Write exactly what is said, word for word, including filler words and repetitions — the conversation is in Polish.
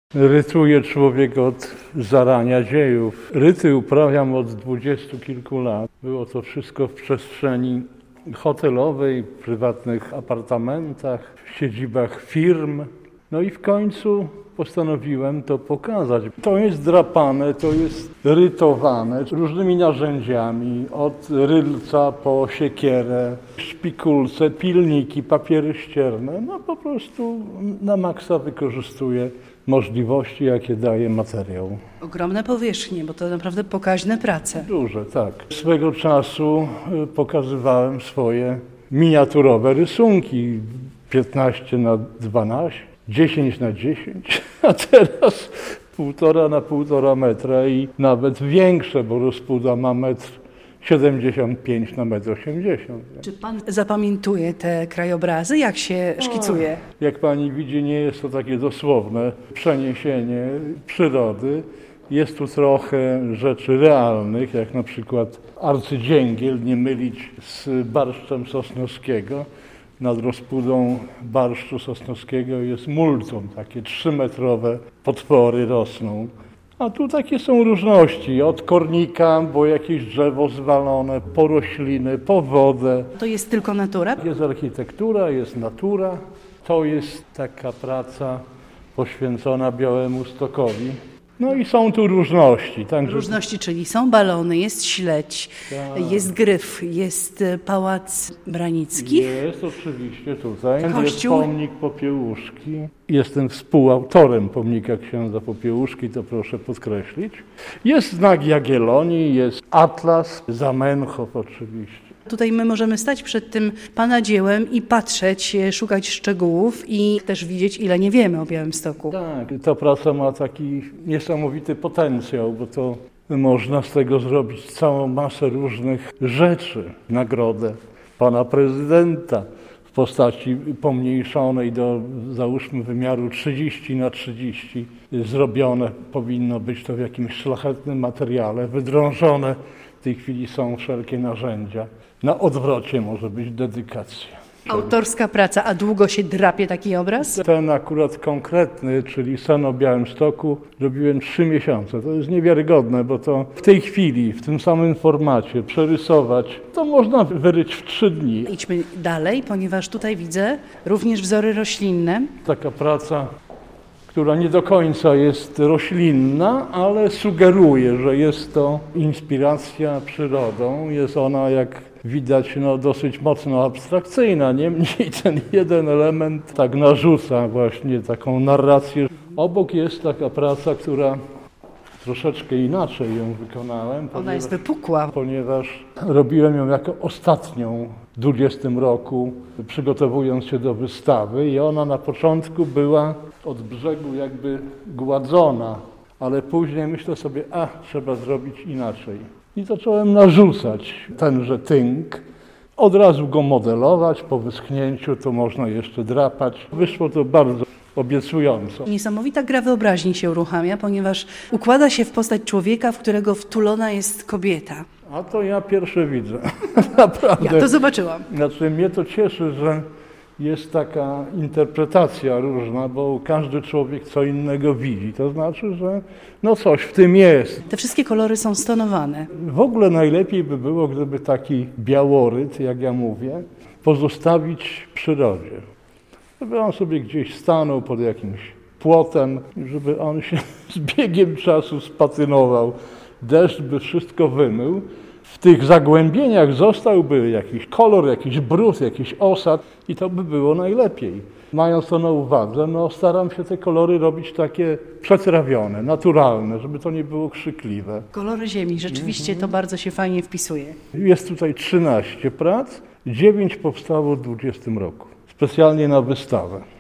Rytuje człowiek od zarania dziejów. Ryty uprawiam od dwudziestu kilku lat. Było to wszystko w przestrzeni hotelowej, w prywatnych apartamentach, w siedzibach firm. No i w końcu postanowiłem to pokazać. To jest drapane, to jest rytowane różnymi narzędziami, od rylca po siekierę, szpikulce, pilniki, papiery ścierne. No po prostu na maksa wykorzystuję możliwości, jakie daje materiał. Ogromne powierzchnie, bo to naprawdę pokaźne prace. Duże, tak. Swego czasu pokazywałem swoje miniaturowe rysunki, piętnaście na dwanaście, dziesięć na dziesięć, a teraz półtora na półtora metra i nawet większe, bo rozpuda ma metr siedemdziesiąt pięć na metr osiemdziesiąt. Czy pan zapamiętuje te krajobrazy? Jak się szkicuje? Jak pani widzi, nie jest to takie dosłowne przeniesienie przyrody. Jest tu trochę rzeczy realnych, jak na przykład arcydzięgiel, nie mylić z barszczem sosnowskiego. Nad rozpudą barszczu sosnowskiego jest multum, takie trzymetrowe potwory rosną. A tu takie są różności, od kornika, bo jakieś drzewo zwalone, po rośliny, po wodę. To jest tylko natura? Jest architektura, jest natura. To jest taka praca poświęcona Białemu Stokowi. No i są tu różności. Także... Różności, czyli są balony, jest śledź, tak. Jest gryf, jest pałac Branicki. Jest oczywiście tutaj. Kościół. Jest pomnik Popiełuszki. Jestem współautorem pomnika księdza Popiełuszki, to proszę podkreślić. Jest znak Jagiellonii, jest atlas, Zamenhof oczywiście. Tutaj my możemy stać przed tym pana dziełem i patrzeć, szukać szczegółów i też widzieć, ile nie wiemy o Białymstoku. Tak, ta praca ma taki niesamowity potencjał, bo to można z tego zrobić całą masę różnych rzeczy. Nagrodę pana prezydenta w postaci pomniejszonej do, załóżmy, wymiaru trzydzieści na trzydzieści. Zrobione powinno być to w jakimś szlachetnym materiale, wydrążone. W tej chwili są wszelkie narzędzia. Na odwrocie może być dedykacja. Autorska praca, a długo się drapie taki obraz? Ten akurat konkretny, czyli sen o Białymstoku, robiłem trzy miesiące. To jest niewiarygodne, bo to w tej chwili, w tym samym formacie przerysować, to można wyryć w trzy dni. Idźmy dalej, ponieważ tutaj widzę również wzory roślinne. Taka praca, która nie do końca jest roślinna, ale sugeruje, że jest to inspiracja przyrodą. Jest ona, jak widać, no, dosyć mocno abstrakcyjna. Niemniej ten jeden element tak narzuca właśnie taką narrację. Obok jest taka praca, która troszeczkę inaczej ją wykonałem. Ona ponieważ, jest wypukła. Ponieważ robiłem ją jako ostatnią w dwudziestym roku, przygotowując się do wystawy i ona na początku była od brzegu jakby gładzona, ale później myślę sobie, a trzeba zrobić inaczej. I zacząłem narzucać tenże tynk, od razu go modelować, po wyschnięciu to można jeszcze drapać. Wyszło to bardzo obiecująco. Niesamowita gra wyobraźni się uruchamia, ponieważ układa się w postać człowieka, w którego wtulona jest kobieta. A to ja pierwsze widzę. Naprawdę. Ja to zobaczyłam. Znaczy mnie to cieszy, że jest taka interpretacja różna, bo każdy człowiek co innego widzi. To znaczy, że no coś w tym jest. Te wszystkie kolory są stonowane. W ogóle najlepiej by było, gdyby taki białoryt, jak ja mówię, pozostawić w przyrodzie. Żeby on sobie gdzieś stanął pod jakimś płotem, żeby on się z biegiem czasu spatynował. Deszcz by wszystko wymył. W tych zagłębieniach zostałby jakiś kolor, jakiś brud, jakiś osad i to by było najlepiej. Mając to na uwadze, no staram się te kolory robić takie przetrawione, naturalne, żeby to nie było krzykliwe. Kolory ziemi, rzeczywiście to bardzo się fajnie wpisuje. Jest tutaj trzynaście prac, dziewięć powstało w dwudziestym roku, specjalnie na wystawę.